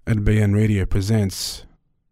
Al Bayan Radio presents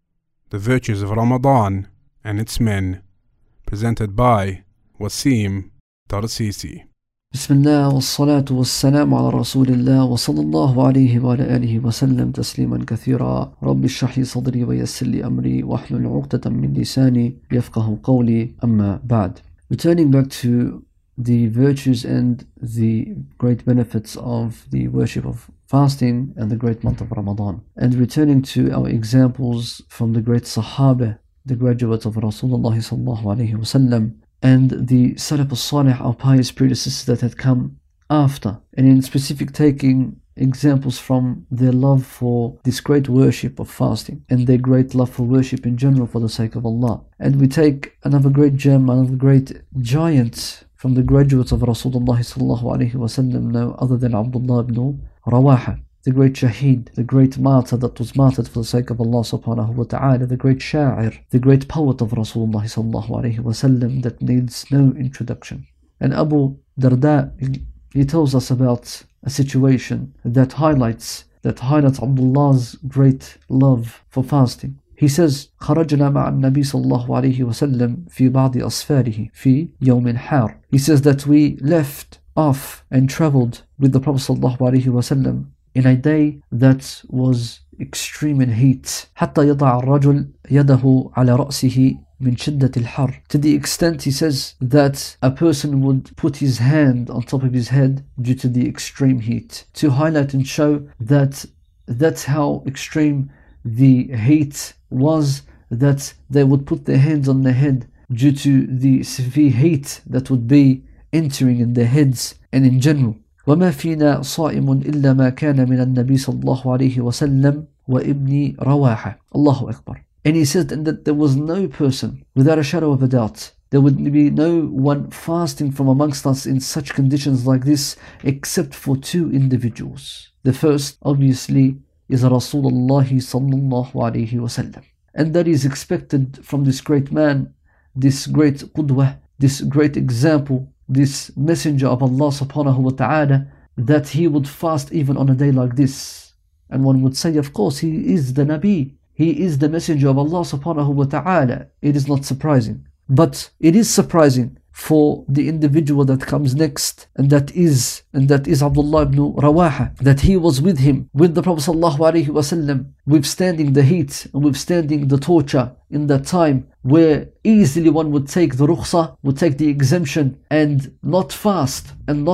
The Virtues of Ramadan and Its Men, presented by Wasim Tarsisi. بسم الله والصلاة والسلام على رسول الله وصلى الله عليه وعلى آله وسلم تسليما كثيرا. رب اشرح لي صدري ويسر لي أمري واحلل عقدة من لساني يفقه قولي. أما بعد. Returning back to the virtues and the great benefits of the worship of fasting and the great month of Ramadan, and returning to our examples from the great Sahaba, the graduates of Rasulullah sallallahu alaihi wasallam, and the Salaf al-Salih, our pious predecessors that had come after, and in specific taking examples from their love for this great worship of fasting and their great love for worship in general for the sake of Allah. And we take another great gem, another great giant from the graduates of Rasulullah sallallahu alaihi wasallam, no other than Abdullah ibn Rawaha, the great shaheed, the great martyr that was martyred for the sake of Allah subhanahu wa ta'ala, the great sha'ir, the great poet of Rasulullah sallallahu alaihi wasallam that needs no introduction. And Abu Darda, he tells us about a situation that highlights Abdullah's great love for fasting. He says, خرجنا مع النبي صلى الله عليه وسلم في بعض أسفاره في يوم حار. He says that we left off and traveled with the Prophet صلى الله عليه وسلم in a day that was extreme in heat. حتى يضع الرجل يده على رأسه من شدة الحر. To the extent, he says, that a person would put his hand on top of his head due to the extreme heat, to highlight and show that that's how extreme the heat was, that they would put their hands on their head due to the severe heat that would be entering in their heads and in general. وما فينا صائم إلا ما كان من النبي صلى الله عليه وسلم وابن رواحة. الله أكبر. And he said that there was no person, without a shadow of a doubt, there would be no one fasting from amongst us in such conditions like this except for two individuals. The first, obviously, is Rasulullah sallallahu alayhi wasallam. And that is expected from this great man, this great qudwah, this great example, this messenger of Allah subhanahu wa ta'ala, that he would fast even on a day like this. And one would say, of course, he is the Nabi, he is the messenger of Allah subhanahu wa ta'ala. It is not surprising. But it is surprising for the individual that comes next, and that is Abdullah ibn Rawaha, that he was with him, with the Prophet sallallahu alaihi wasallam, withstanding the heat and withstanding the torture in that time, where easily one would take the rukhsah, would take the exemption and not fast,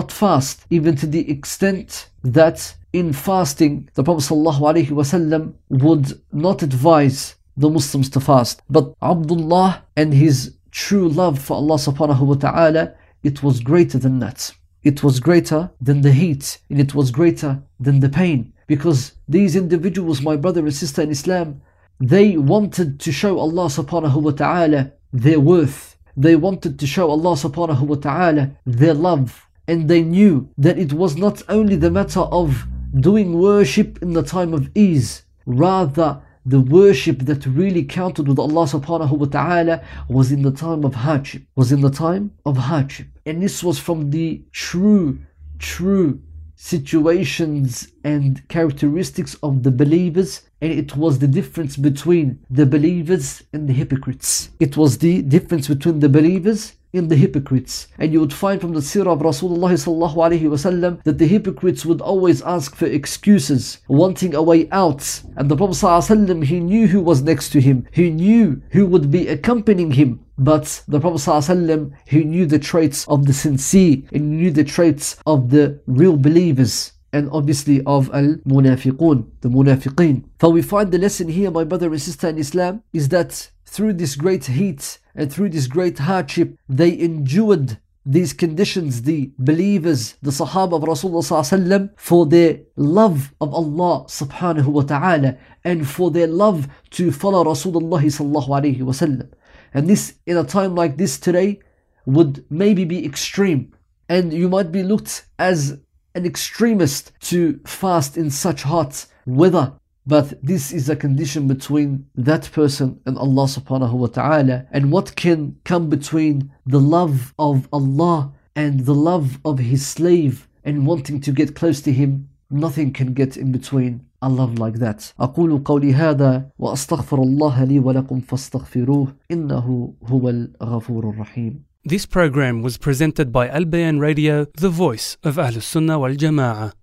even to the extent that in fasting the Prophet sallallahu alaihi wasallam would not advise the Muslims to fast. But Abdullah and his true love for Allah subhanahu wa ta'ala, it was greater than that. It was greater than the heat, and it was greater than the pain, because these individuals, my brother and sister in Islam, they wanted to show Allah subhanahu wa ta'ala their worth. They wanted to show Allah subhanahu wa ta'ala their love, and they knew that it was not only the matter of doing worship in the time of ease, rather the worship that really counted with Allah subhanahu wa ta'ala was in the time of hardship. And this was from the true situations and characteristics of the believers, and it was the difference between the believers and the hypocrites. In the hypocrites. And you would find from the seerah of Rasulullah sallallahu alaihi wasallam that the hypocrites would always ask for excuses, wanting a way out. And the Prophet sallallahu alaihi wasallam, he knew who was next to him, he knew who would be accompanying him. But the Prophet sallallahu alaihi wasallam, he knew the traits of the sincere, and he knew the traits of the real believers, and obviously of al-munafiqun, the munafiqeen. For we find the lesson here, my brother and sister in Islam, is that through this great heat and through this great hardship, they endured these conditions, the believers, the Sahaba of Rasulullah for their love of Allah subhanahu wa ta'ala, and for their love to follow Rasulullah sallallahu alayhi wasallam. And this, in a time like this today, would maybe be extreme, and you might be looked as an extremist to fast in such hot weather. But this is a condition between that person and Allah subhanahu wa ta'ala. And what can come between the love of Allah and the love of His slave and wanting to get close to Him? Nothing can get in between a love like that. أقول قولي هذا وأستغفر الله لي ولكم فاستغفروه إنه هو الغفور الرحيم. This program was presented by Al Bayan Radio, the voice of Ahlus Sunnah wal Jama'ah.